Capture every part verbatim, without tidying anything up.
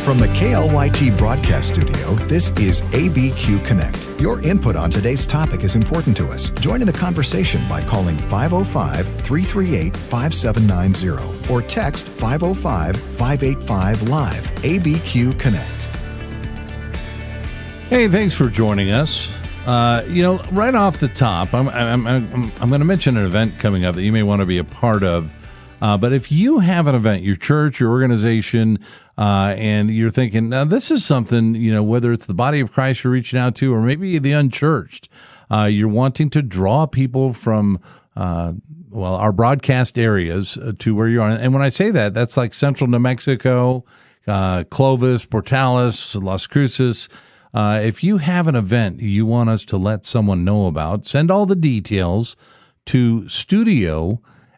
From the K L Y T broadcast studio, this is A B Q Connect. Your input on today's topic is important to us. Join in the conversation by calling five oh five, three three eight, five seven nine zero or text five oh five, five eight five, live. A B Q Connect. Hey, thanks for joining us. Uh, you know, right off the top, I'm I'm I'm, I'm going to mention an event coming up that you may want to be a part of. Uh, but if you have an event, your church, your organization, uh, and you're thinking, now this is something, you know, whether it's the body of Christ you're reaching out to or maybe the unchurched, uh, you're wanting to draw people from, uh, well, our broadcast areas to where you are. And when I say that, that's like central New Mexico, uh, Clovis, Portales, Las Cruces. Uh, if you have an event you want us to let someone know about, send all the details to studio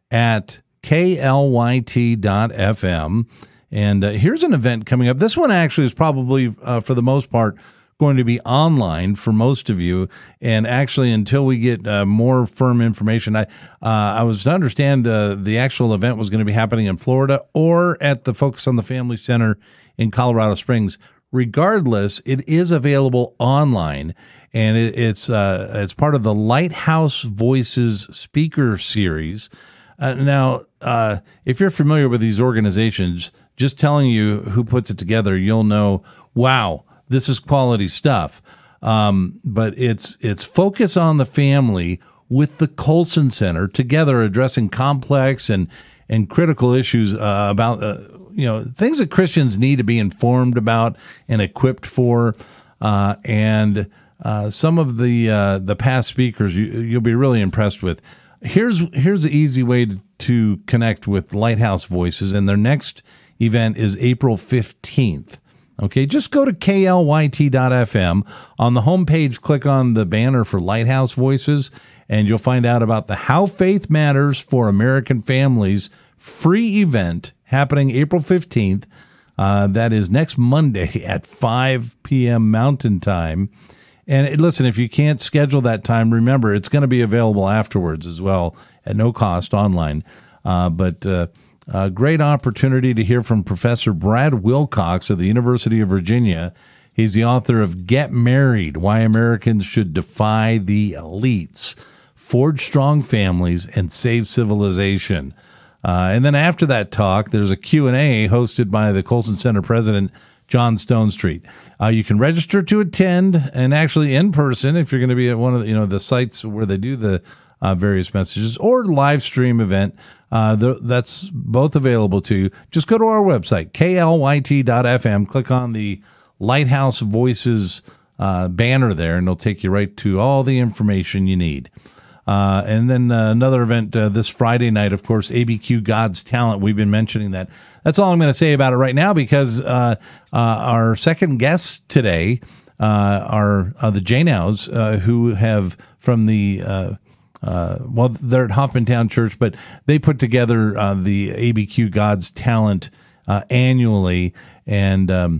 at K L Y T dot F M. And uh, here's an event coming up. This one actually is probably, uh, for the most part, going to be online for most of you. And actually, until we get uh, more firm information, I uh, I was to understand uh, the actual event was going to be happening in Florida or at the Focus on the Family Center in Colorado Springs. Regardless, it is available online, and it, it's uh, it's part of the Lighthouse Voices speaker series. Uh, now, uh, if you're familiar with these organizations, just telling you who puts it together, you'll know, wow, this is quality stuff. Um, but it's it's Focus on the Family with the Colson Center together, addressing complex and and critical issues uh, about uh, you know things that Christians need to be informed about and equipped for. Uh, and uh, some of the uh, the past speakers you, you'll be really impressed with. Here's here's the easy way to, to connect with Lighthouse Voices, and their next event is April fifteenth. Okay, just go to K L Y T dot F M. On the homepage, click on the banner for Lighthouse Voices, and you'll find out about the How Faith Matters for American Families free event happening April fifteenth. Uh, that is next Monday at five p.m. Mountain Time. And listen, if you can't schedule that time, remember, it's going to be available afterwards as well at no cost online. Uh, but uh, a great opportunity to hear from Professor Brad Wilcox of the University of Virginia. He's the author of Get Married, Why Americans Should Defy the Elites, Forge Strong Families, and Save Civilization. Uh, and then after that talk, there's a Q and A hosted by the Colson Center president, John Stonestreet. Uh, you can register to attend, and actually in person if you're going to be at one of the, you know the sites where they do the uh, various messages, or live stream event. Uh, the, that's both available to you. Just go to our website, K L Y T dot F M. Click on the Lighthouse Voices uh, banner there, and it'll take you right to all the information you need. Uh, and then uh, another event uh, this Friday night, of course, A B Q God's Talent. We've been mentioning that. That's all I'm going to say about it right now, because uh, uh, our second guests today uh, are uh, the Janows, uh, who have from the, uh, uh, well, they're at Hoffmantown Church, but they put together uh, the A B Q God's Talent uh, annually. And um,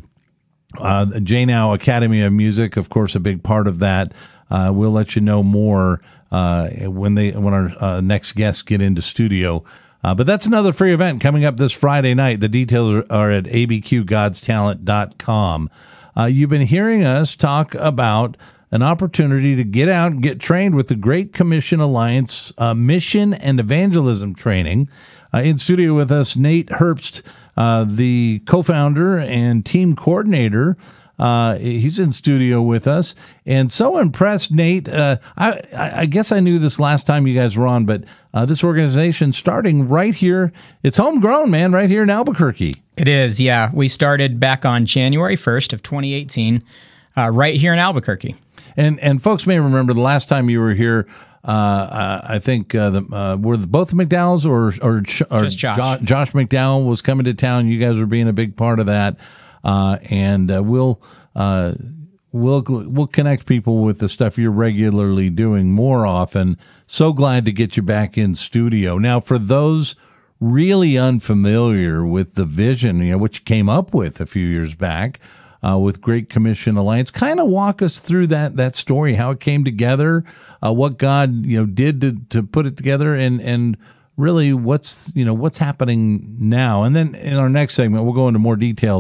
uh, Janow Academy of Music, of course, a big part of that. Uh, we'll let you know more uh, when they when our uh, next guests get into studio. Uh, but that's another free event coming up this Friday night. The details are, are at A B Q gods talent dot com. Uh, you've been hearing us talk about an opportunity to get out and get trained with the Great Commission Alliance uh, Mission and Evangelism Training. Uh, in studio with us, Nate Herbst, uh, the co-founder and team coordinator. Uh, he's in studio with us, and so impressed, Nate. Uh, I, I guess I knew this last time you guys were on, but uh, this organization starting right here, it's homegrown, man, right here in Albuquerque. It is, yeah. We started back on January first of twenty eighteen, uh, right here in Albuquerque. And and folks may remember the last time you were here. Uh, uh, I think uh, the, uh, were the, both the McDowells or or, or Just Josh. Jo- Josh McDowell was coming to town. You guys were being a big part of that. Uh, and uh, we'll uh, we'll we'll connect people with the stuff you're regularly doing more often. So glad to get you back in studio. Now, for those really unfamiliar with the vision, you know, which you came up with a few years back uh, with Great Commission Alliance, kind of walk us through that that story, how it came together, uh, what God you know did to to put it together, and and. Really, what's you know what's happening now, and then in our next segment, we'll go into more details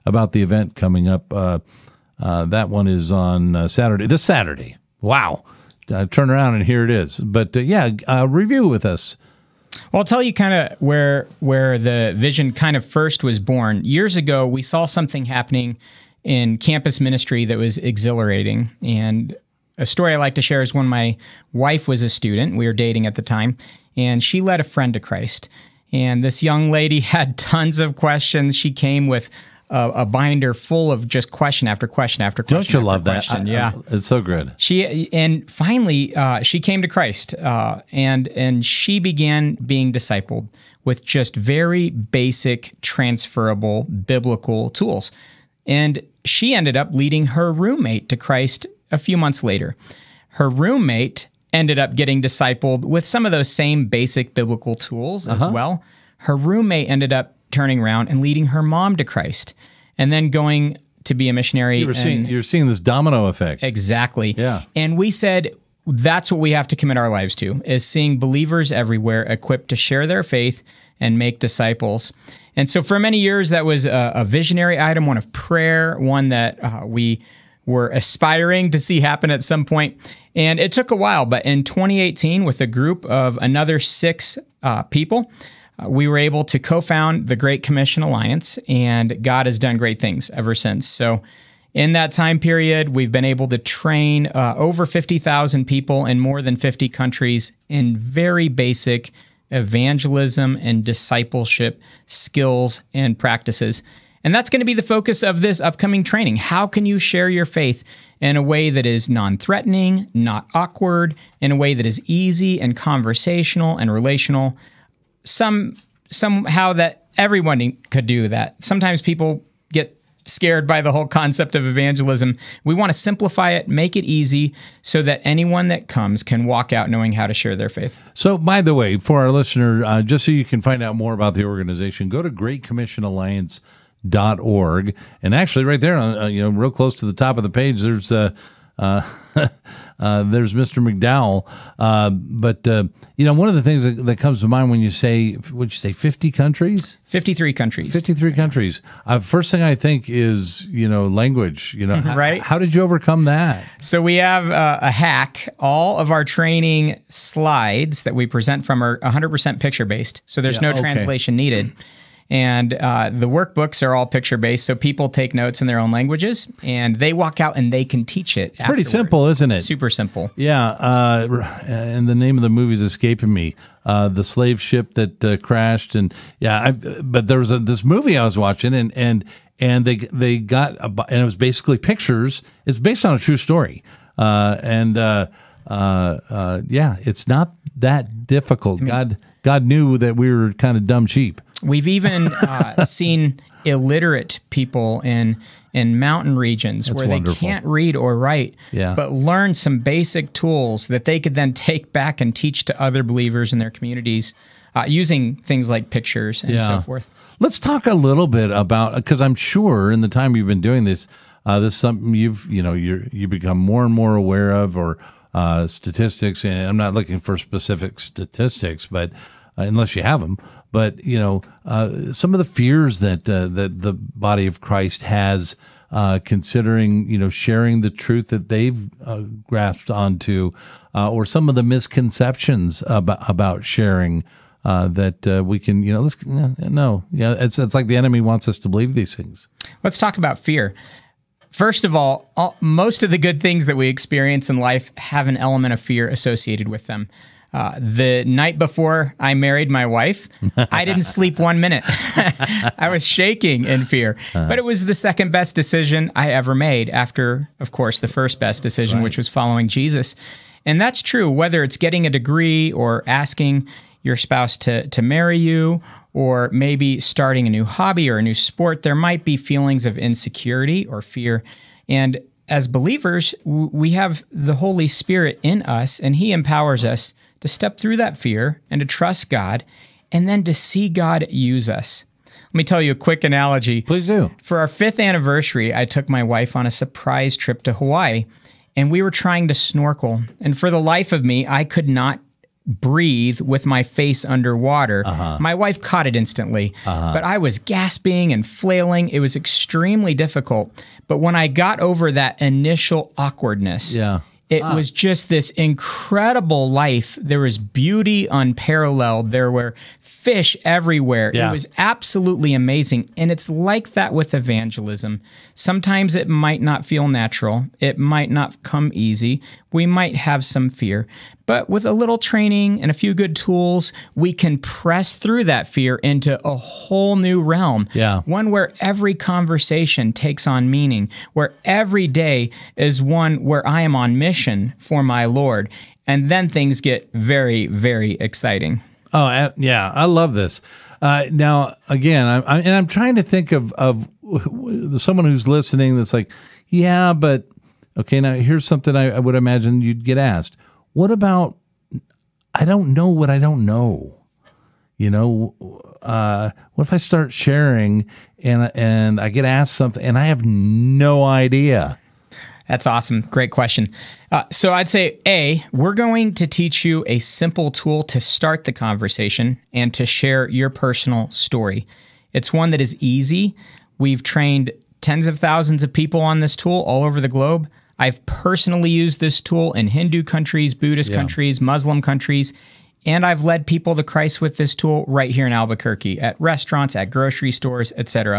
about the event coming up. Uh, uh, that one is on uh, Saturday, this Saturday. Wow. Uh, turn around and here it is. But uh, yeah, uh, review with us. Well, I'll tell you kind of where where the vision kind of first was born. Years ago, we saw something happening in campus ministry that was exhilarating. And a story I like to share is when my wife was a student, we were dating at the time, and she led a friend to Christ. And this young lady had tons of questions. She came with a, a binder full of just question after question after question. Don't you after love question. that? I, yeah, I, it's so good. She and finally uh, she came to Christ, uh, and and she began being discipled with just very basic, transferable biblical tools. And she ended up leading her roommate to Christ a few months later. Her roommate ended up getting discipled with some of those same basic biblical tools as uh-huh. well. Her roommate ended up turning around and leading her mom to Christ, and then going to be a missionary. You were seeing, you're seeing this domino effect. Exactly. Yeah. And we said, that's what we have to commit our lives to, is seeing believers everywhere equipped to share their faith and make disciples. And so for many years, that was a, a visionary item, one of prayer, one that uh, we were aspiring to see happen at some point. And it took a while, but in twenty eighteen, with a group of another six uh, people, uh, we were able to co-found the Great Commission Alliance, and God has done great things ever since. So in that time period, we've been able to train uh, over fifty thousand people in more than fifty countries in very basic evangelism and discipleship skills and practices. And that's going to be the focus of this upcoming training. How can you share your faith in a way that is non-threatening, not awkward, in a way that is easy and conversational and relational? Some somehow that everyone could do that. Sometimes people get scared by the whole concept of evangelism. We want to simplify it, make it easy, so that anyone that comes can walk out knowing how to share their faith. So, by the way, for our listener, uh, just so you can find out more about the organization, go to great commission alliance dot org, and actually, right there, uh, you know, real close to the top of the page, there's uh, uh, uh, there's Mister McDowell. Uh, but uh, you know, one of the things that, that comes to mind when you say, would you say fifty countries? fifty-three countries. fifty-three countries. Uh, first thing I think is, you know, language. You know, right? How, how did you overcome that? So we have uh, a hack. All of our training slides that we present from are one hundred percent picture based. So there's Yeah, no okay. translation needed. And uh, the workbooks are all picture-based, so people take notes in their own languages, and they walk out and they can teach it. It's pretty simple, isn't it? Super simple. Yeah, uh, and the name of the movie is escaping me. Uh, the slave ship that uh, crashed, and yeah, I, but there was a, this movie I was watching, and and and they they got a, and it was basically pictures. It's based on a true story, uh, and uh, uh, uh, yeah, it's not that difficult. I mean, God God knew that we were kind of dumb sheep. We've even uh, seen illiterate people in in mountain regions That's where wonderful. They can't read or write, Yeah. but learn some basic tools that they could then take back and teach to other believers in their communities uh, using things like pictures and Yeah. so forth. Let's talk a little bit about, because I'm sure in the time you've been doing this, uh, this is something you've you know you you become more and more aware of, or uh, statistics. And I'm not looking for specific statistics, but uh, unless you have them. But, you know, uh, some of the fears that uh, that the body of Christ has, uh, considering, you know, sharing the truth that they've uh, grasped onto, uh, or some of the misconceptions about, about sharing, uh, that uh, we can, you know, let's, no, yeah, it's, it's like the enemy wants us to believe these things. Let's talk about fear. First of all, all, most of the good things that we experience in life have an element of fear associated with them. Uh, the night before I married my wife, I didn't sleep one minute. I was shaking in fear. Uh-huh. But it was the second best decision I ever made after, of course, the first best decision, right. which was following Jesus. And that's true, whether it's getting a degree or asking your spouse to, to marry you, or maybe starting a new hobby or a new sport, there might be feelings of insecurity or fear. And as believers, we have the Holy Spirit in us, and He empowers us to step through that fear and to trust God, and then to see God use us. Let me tell you a quick analogy. Please do. For our fifth anniversary, I took my wife on a surprise trip to Hawaii, and we were trying to snorkel. And for the life of me, I could not breathe with my face underwater. Uh-huh. My wife caught it instantly, uh-huh. but I was gasping and flailing. It was extremely difficult. But when I got over that initial awkwardness, yeah. it ah. was just this incredible life. There was beauty unparalleled. There were fish everywhere. Yeah. It was absolutely amazing. And it's like that with evangelism. Sometimes it might not feel natural. It might not come easy. We might have some fear. But with a little training and a few good tools, we can press through that fear into a whole new realm. Yeah. One where every conversation takes on meaning, where every day is one where I am on mission for my Lord. And then things get very, very exciting. Oh, yeah. I love this. Uh, now, again, I, I, and I'm trying to think of, of someone who's listening that's like, yeah, but, okay, now here's something I, I would imagine you'd get asked. What about, I don't know what I don't know? You know, uh, what if I start sharing and and I get asked something and I have no idea? That's awesome. Great question. Uh, so I'd say, A, we're going to teach you a simple tool to start the conversation and to share your personal story. It's one that is easy. We've trained tens of thousands of people on this tool all over the globe. I've personally used this tool in Hindu countries, Buddhist yeah. countries, Muslim countries, and I've led people to Christ with this tool right here in Albuquerque at restaurants, at grocery stores, et cetera.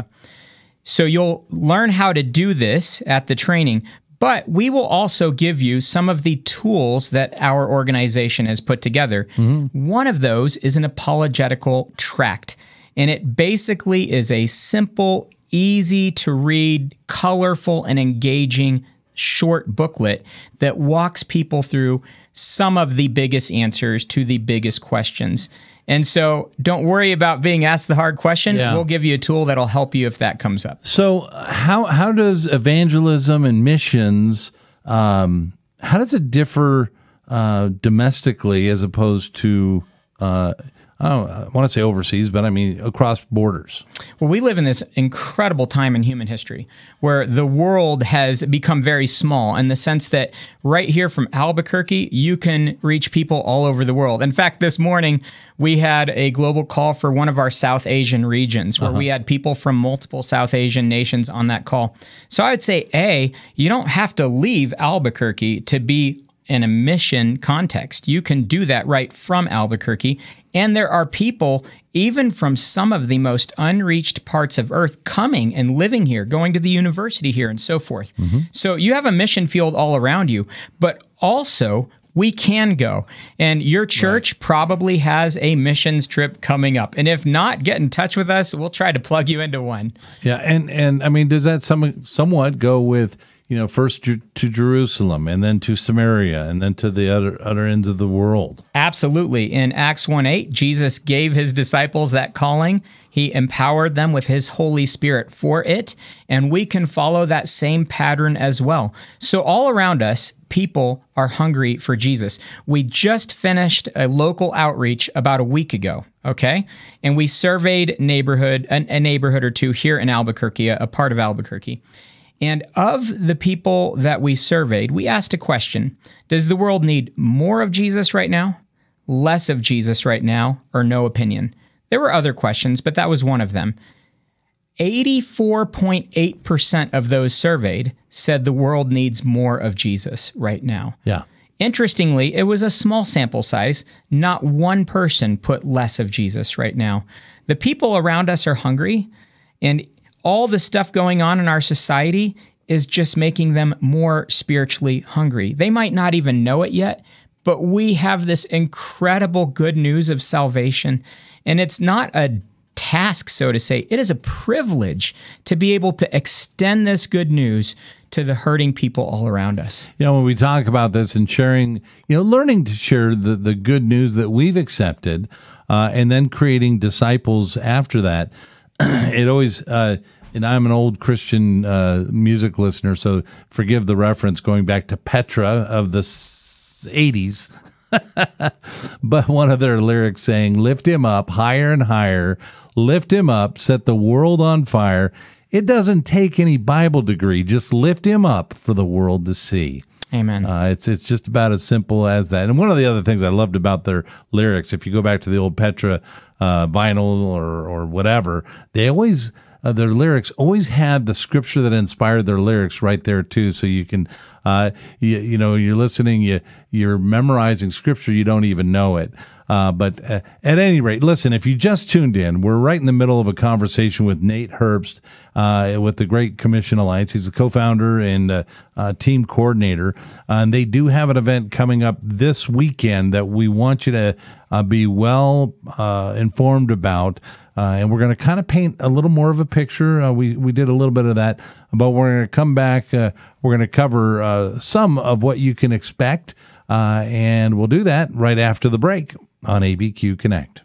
So you'll learn how to do this at the training, but we will also give you some of the tools that our organization has put together. Mm-hmm. One of those is an apologetical tract, and it basically is a simple, easy to read, colorful, and engaging short booklet that walks people through some of the biggest answers to the biggest questions. And so don't worry about being asked the hard question. Yeah. We'll give you a tool that'll help you if that comes up. So how how does evangelism and missions, um, how does it differ uh, domestically as opposed to, uh, I don't I want to say overseas, but I mean across borders? Well, we live in this incredible time in human history where the world has become very small in the sense that right here from Albuquerque, you can reach people all over the world. In fact, this morning, we had a global call for one of our South Asian regions where uh-huh. we had people from multiple South Asian nations on that call. So I would say, A, you don't have to leave Albuquerque to be in a mission context. You can do that right from Albuquerque. And there are people, even from some of the most unreached parts of Earth, coming and living here, going to the university here, and so forth. Mm-hmm. So you have a mission field all around you, but also we can go. And your church right. probably has a missions trip coming up. And if not, get in touch with us. We'll try to plug you into one. Yeah, and, and I mean, does that some, somewhat go with, you know, first to Jerusalem and then to Samaria and then to the other other ends of the world? Absolutely. In Acts one eight, Jesus gave his disciples that calling. He empowered them with his Holy Spirit for it, and we can follow that same pattern as well. So all around us, people are hungry for Jesus. We just finished a local outreach about a week ago, okay? And we surveyed neighborhood a, a neighborhood or two here in Albuquerque, a, a part of Albuquerque. And of the people that we surveyed, we asked a question: does the world need more of Jesus right now, less of Jesus right now, or no opinion? There were other questions, but that was one of them. eighty-four point eight percent of those surveyed said the world needs more of Jesus right now. Yeah. Interestingly, it was a small sample size. Not one person put less of Jesus right now. The people around us are hungry, and all the stuff going on in our society is just making them more spiritually hungry. They might not even know it yet, but we have this incredible good news of salvation. And it's not a task, so to say. It is a privilege to be able to extend this good news to the hurting people all around us. You know, when we talk about this and sharing, you know, learning to share the, the good news that we've accepted uh, and then creating disciples after that, it always... Uh, And I'm an old Christian uh, music listener, so forgive the reference going back to Petra of the eighties. But one of their lyrics saying, lift him up higher and higher, lift him up, set the world on fire. It doesn't take any Bible degree, just lift him up for the world to see. Amen. Uh, it's it's just about as simple as that. And one of the other things I loved about their lyrics, if you go back to the old Petra uh, vinyl or or whatever, they always uh, their lyrics always had the scripture that inspired their lyrics right there too. So you can, uh, you, you know, you're listening, you you're memorizing scripture, you don't even know it. Uh, but uh, at any rate, listen, if you just tuned in, we're right in the middle of a conversation with Nate Herbst uh, with the Great Commission Alliance. He's the co-founder and uh, uh, team coordinator. Uh, and they do have an event coming up this weekend that we want you to uh, be well uh, informed about. Uh, and we're going to kind of paint a little more of a picture. Uh, we, we did a little bit of that, but we're going to come back. Uh, we're going to cover uh, some of what you can expect. Uh, and we'll do that right after the break on A B Q Connect.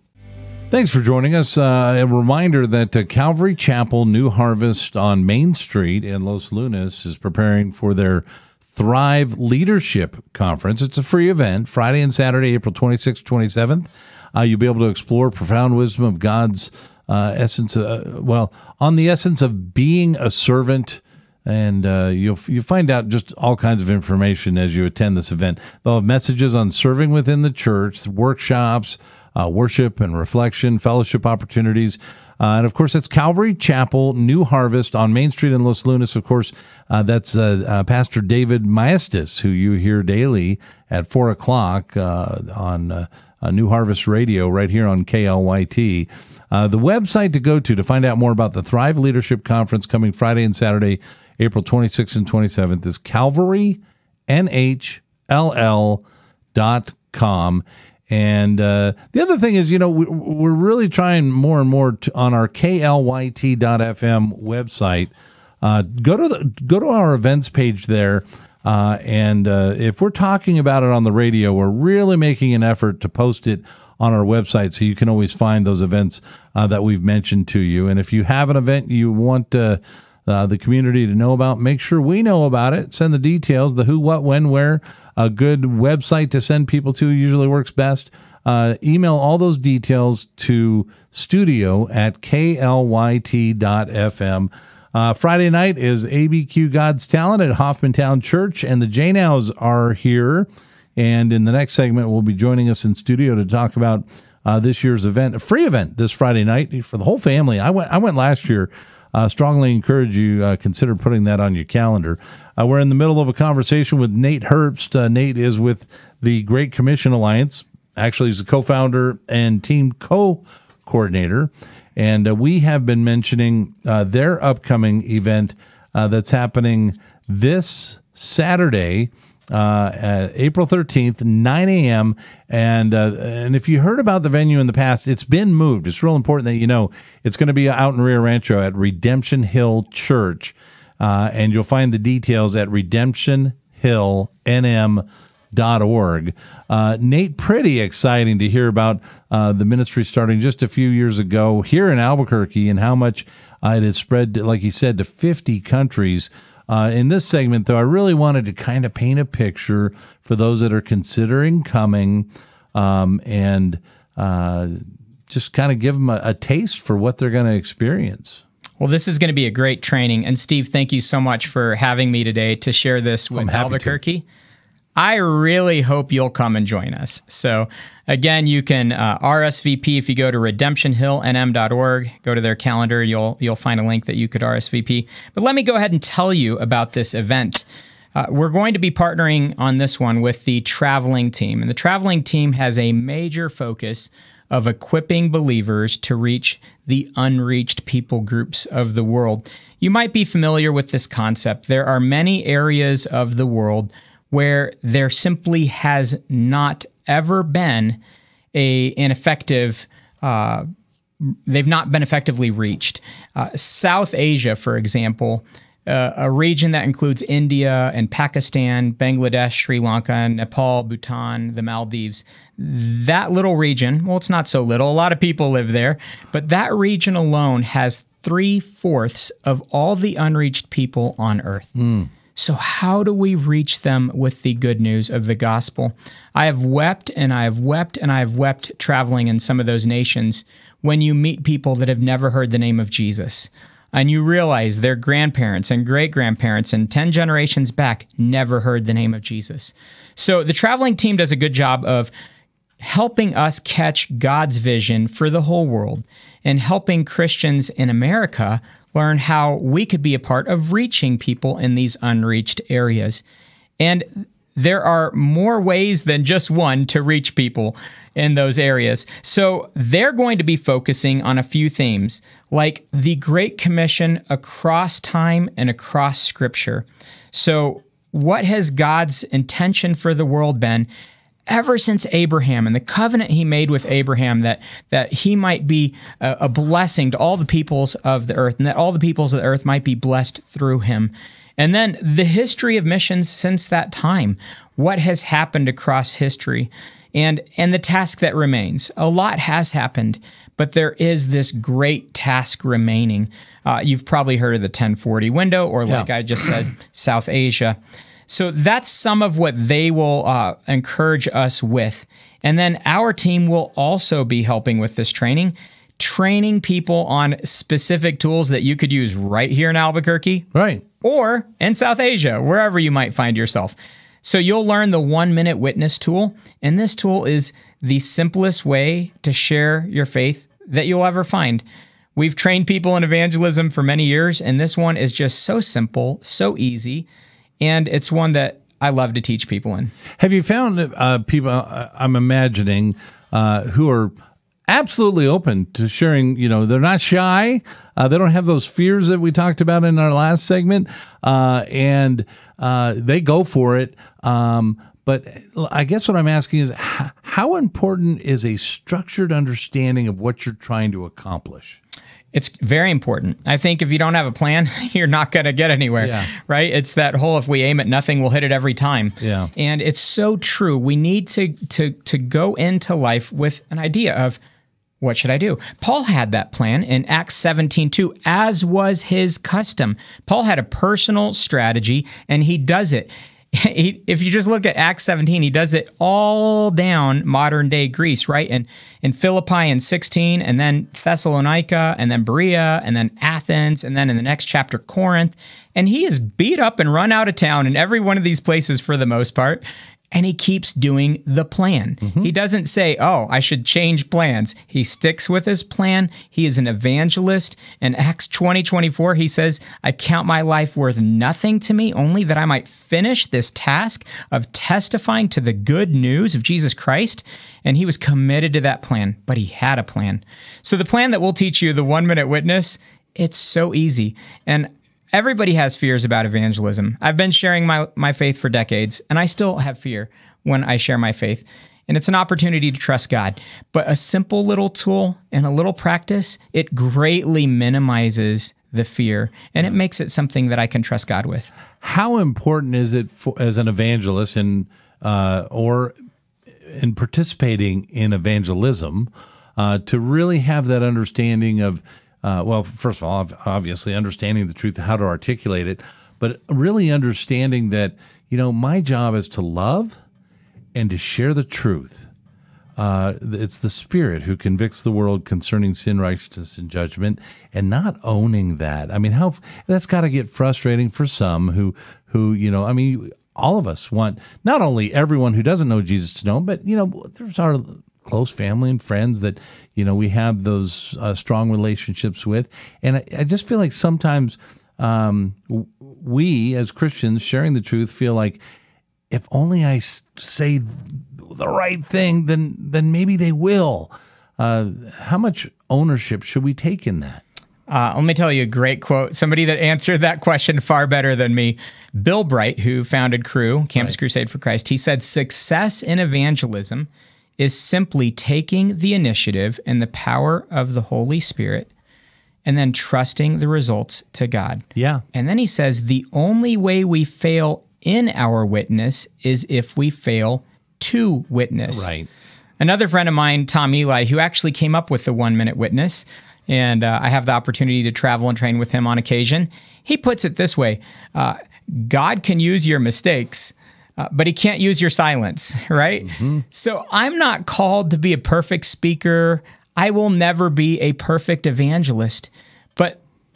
Thanks for joining us. Uh, a reminder that uh, Calvary Chapel New Harvest on Main Street in Los Lunas is preparing for their Thrive Leadership Conference. It's a free event, Friday and Saturday, April twenty-sixth, twenty-seventh. Uh, you'll be able to explore profound wisdom of God's uh, essence, uh, well, on the essence of being a servant. And uh, you'll you find out just all kinds of information as you attend this event. They'll have messages on serving within the church, workshops, uh, worship and reflection, fellowship opportunities. Uh, and, of course, that's Calvary Chapel New Harvest on Main Street in Los Lunas. Of course, uh, that's uh, uh, Pastor David Maestas, who you hear daily at four o'clock uh, on uh, uh, New Harvest Radio right here on K L Y T. Uh, the website to go to to find out more about the Thrive Leadership Conference coming Friday and Saturday, April twenty-sixth and twenty-seventh, is calvary n h l l dot com. And uh, the other thing is, you know, we, we're really trying more and more to, on our K L Y T dot F M website. Uh, go to the, go to our events page there. Uh, and uh, if we're talking about it on the radio, we're really making an effort to post it on our website so you can always find those events uh, that we've mentioned to you. And if you have an event you want to Uh, the community to know about, make sure we know about it. Send the details, the who, what, when, where. A good website to send people to usually works best. Uh, email all those details to studio at K L Y T dot F M. Uh, Friday night is A B Q God's Talent at Hoffmantown Church, and the J-Nows are here. And in the next segment, we'll be joining us in studio to talk about uh, this year's event, a free event this Friday night for the whole family. I went, I went last year. Uh, strongly encourage you uh, consider putting that on your calendar. Uh, we're in the middle of a conversation with Nate Herbst. Uh, Nate is with the Great Commission Alliance. Actually, he's a co-founder and team co-coordinator. And uh, we have been mentioning uh, their upcoming event uh, that's happening this Saturday, uh, uh, April thirteenth, nine a.m. And uh, and if you heard about the venue in the past, it's been moved. It's real important that you know it's going to be out in Rio Rancho at Redemption Hill Church. Uh, and you'll find the details at redemption hill n m dot org. Uh, Nate, pretty exciting to hear about uh, the ministry starting just a few years ago here in Albuquerque and how much uh, it has spread, like you said, to fifty countries. Uh, in this segment, though, I really wanted to kind of paint a picture for those that are considering coming um, and uh, just kind of give them a, a taste for what they're going to experience. Well, this is going to be a great training. And Steve, thank you so much for having me today to share this with Albuquerque. To. I really hope you'll come and join us. So again, you can uh, R S V P if you go to redemption hill n m dot org. Go to their calendar. You'll you'll find a link that you could R S V P. But let me go ahead and tell you about this event. Uh, we're going to be partnering on this one with the traveling team. And the traveling team has a major focus of equipping believers to reach the unreached people groups of the world. You might be familiar with this concept. There are many areas of the world where there simply has not ever been a an effective, uh, they've not been effectively reached. Uh, South Asia, for example, uh, a region that includes India and Pakistan, Bangladesh, Sri Lanka, Nepal, Bhutan, the Maldives. That little region, well, it's not so little, a lot of people live there, but that region alone has three-fourths of all the unreached people on earth. Mm. So how do we reach them with the good news of the gospel? I have wept and I have wept and I have wept traveling in some of those nations when you meet people that have never heard the name of Jesus. and you realize their grandparents and great-grandparents and ten generations back never heard the name of Jesus. So the traveling team does a good job of helping us catch God's vision for the whole world and helping Christians in America learn how we could be a part of reaching people in these unreached areas. And there are more ways than just one to reach people in those areas. So they're going to be focusing on a few themes, like the Great Commission across time and across Scripture. So what has God's intention for the world been ever since Abraham and the covenant he made with Abraham that, that he might be a, a blessing to all the peoples of the earth and that all the peoples of the earth might be blessed through him? And then the history of missions since that time, what has happened across history, and and the task that remains. A lot has happened, but there is this great task remaining. Uh, you've probably heard of the ten forty window, or like yeah. I just said, South Asia. So that's some of what they will uh, encourage us with. And then our team will also be helping with this training, training people on specific tools that you could use right here in Albuquerque. Right. Or in South Asia, wherever you might find yourself. So you'll learn the one-minute witness tool, and this tool is the simplest way to share your faith that you'll ever find. We've trained people in evangelism for many years, and this one is just so simple, so easy, and it's one that I love to teach people in. Have you found uh, people, uh, I'm imagining, uh, who are absolutely open to sharing? You know, they're not shy. Uh, they don't have those fears that we talked about in our last segment, uh, and uh, they go for it. Um, but I guess what I'm asking is, h- how important is a structured understanding of what you're trying to accomplish? It's very important. I think if you don't have a plan, you're not going to get anywhere, yeah. right? It's that whole, if we aim at nothing, we'll hit it every time. Yeah. And it's so true. We need to to to go into life with an idea of, what should I do? Paul had that plan in Acts seventeen two, as was his custom. Paul had a personal strategy, and he does it. He, if you just look at Acts seventeen, he does it all down modern day Greece, right? And in Philippi in sixteen, and then Thessalonica, and then Berea, and then Athens, and then in the next chapter, Corinth. And he is beat up and run out of town in every one of these places for the most part. And he keeps doing the plan. Mm-hmm. He doesn't say, oh, I should change plans. He sticks with his plan. He is an evangelist. In Acts twenty twenty-four, he says, I count my life worth nothing to me, only that I might finish this task of testifying to the good news of Jesus Christ. And he was committed to that plan, but he had a plan. So the plan that we'll teach you, the one-minute witness, it's so easy. And everybody has fears about evangelism. I've been sharing my, my faith for decades, and I still have fear when I share my faith. And it's an opportunity to trust God. But a simple little tool and a little practice, it greatly minimizes the fear, and it makes it something that I can trust God with. How important is it for, as an evangelist and uh, or in participating in evangelism uh, to really have that understanding of, Uh, well, first of all, obviously understanding the truth, how to articulate it, but really understanding that, you know, my job is to love and to share the truth. Uh, it's the Spirit who convicts the world concerning sin, righteousness, and judgment, and not owning that. I mean, how that's got to get frustrating for some who, who, you know, I mean, all of us want not only everyone who doesn't know Jesus to know him, but, you know, there's our close family and friends that, you know, we have those uh, strong relationships with. And I, I just feel like sometimes um, we as Christians sharing the truth feel like if only I say the right thing, then then maybe they will. Uh, how much ownership should we take in that? Uh, let me tell you a great quote. Somebody that answered that question far better than me. Bill Bright, who founded Cru, Campus right. Crusade for Christ, he said, success in evangelism is simply taking the initiative and the power of the Holy Spirit and then trusting the results to God. Yeah. And then he says, the only way we fail in our witness is if we fail to witness. Right. Another friend of mine, Tom Eli, who actually came up with the one-minute witness, and uh, I have the opportunity to travel and train with him on occasion. He puts it this way, uh, God can use your mistakes, Uh, but he can't use your silence, right? Mm-hmm. So I'm not called to be a perfect speaker. I will never be a perfect evangelist. But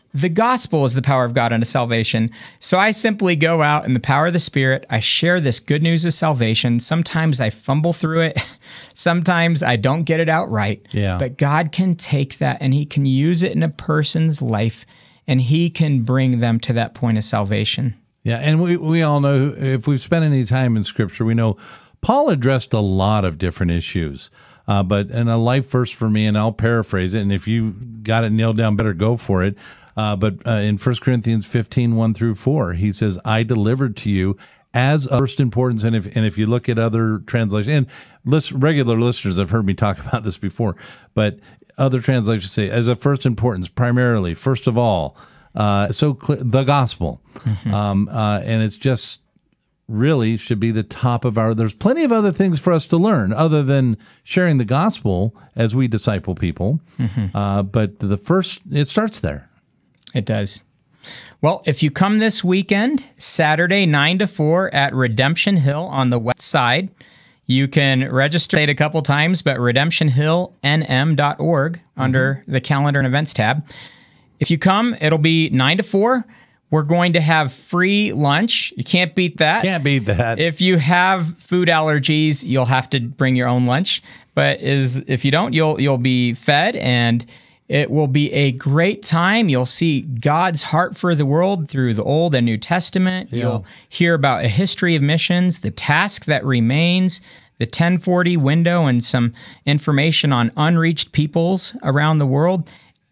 The gospel is the power of God unto salvation. So I simply go out in the power of the Spirit. I share this good news of salvation. Sometimes I fumble through it. Sometimes I don't get it out right. Yeah. But God can take that and he can use it in a person's life and he can bring them to that point of salvation. Yeah, and we, we all know, if we've spent any time in Scripture, we know Paul addressed a lot of different issues. Uh, but in a life verse for me, and I'll paraphrase it, and if you got it nailed down, better go for it. Uh, but uh, in First Corinthians fifteen, one through four, he says, I delivered to you as of first importance. And if and if you look at other translations, and list, regular listeners have heard me talk about this before, but other translations say, as of first importance, primarily, first of all, uh, so clear, the gospel. Mm-hmm. Um, uh, and it's just really should be the top of our, there's plenty of other things for us to learn other than sharing the gospel as we disciple people. Mm-hmm. Uh, but the first, it starts there. It does. Well, if you come this weekend, Saturday, nine to four at Redemption Hill on the west side, you can register it a couple times, but redemption hill n m dot org under mm-hmm. the calendar and events tab. If you come, it'll be nine to four. We're going to have free lunch. You can't beat that. Can't beat that. If you have food allergies, you'll have to bring your own lunch. But is if you don't, you'll you'll be fed, and it will be a great time. You'll see God's heart for the world through the Old and New Testament. Yeah. You'll hear about a history of missions, the task that remains, the ten forty window, and some information on unreached peoples around the world.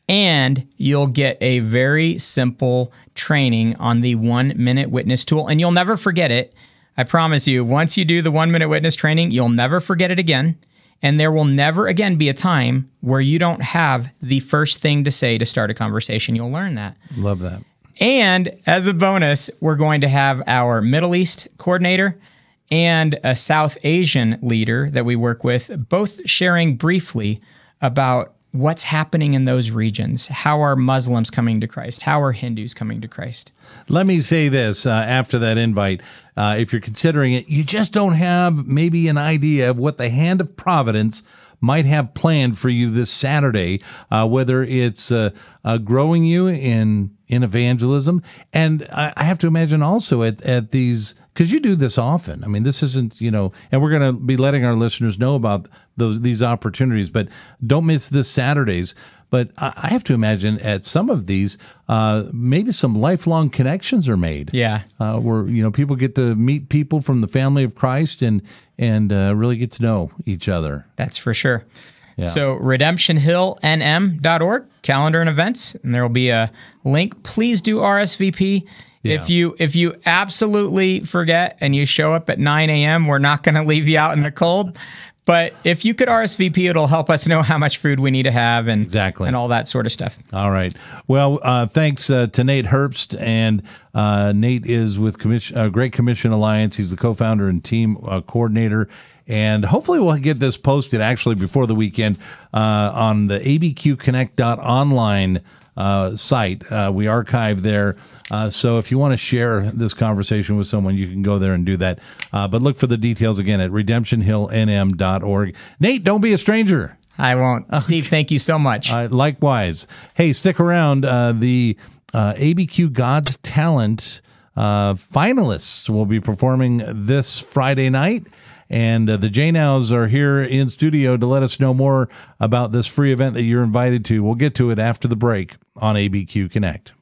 And you'll get a very simple training on the one-minute witness tool. And you'll never forget it. I promise you, once you do the one-minute witness training, you'll never forget it again. And there will never again be a time where you don't have the first thing to say to start a conversation. You'll learn that. Love that. And as a bonus, we're going to have our Middle East coordinator and a South Asian leader that we work with, both sharing briefly about what's happening in those regions. How are Muslims coming to Christ? How are Hindus coming to Christ? Let me say this uh, after that invite. Uh, if you're considering it, you just don't have maybe an idea of what the hand of providence might have planned for you this Saturday, uh, whether it's uh, uh, growing you in in evangelism. And I, I have to imagine also at, at these, because you do this often. I mean, this isn't, you know, and we're going to be letting our listeners know about those these opportunities, but don't miss this Saturdays. But I have to imagine at some of these, uh, maybe some lifelong connections are made. Yeah. Uh, where, you know, people get to meet people from the family of Christ and and uh, really get to know each other. That's for sure. Yeah. So redemption hill n m dot org, calendar and events, and there will be a link. Please do R S V P. Yeah. If you if you absolutely forget and you show up at nine a.m., we're not going to leave you out in the cold. But if you could R S V P, it'll help us know how much food we need to have and exactly. and all that sort of stuff. All right. Well, uh, thanks uh, to Nate Herbst. And uh, Nate is with Commission, uh, Great Commission Alliance. He's the co-founder and team uh, coordinator. And hopefully we'll get this posted actually before the weekend uh, on the a b q connect dot online uh, site. Uh, we archive there. Uh, so if you want to share this conversation with someone, you can go there and do that. Uh, but look for the details again at redemption hill n m dot org. Nate, don't be a stranger. I won't. Okay. Steve, thank you so much. Uh, likewise. Hey, stick around. Uh, the uh, A B Q God's Talent uh, finalists will be performing this Friday night. And uh, the J-Nows are here in studio to let us know more about this free event that you're invited to. We'll get to it after the break on A B Q Connect.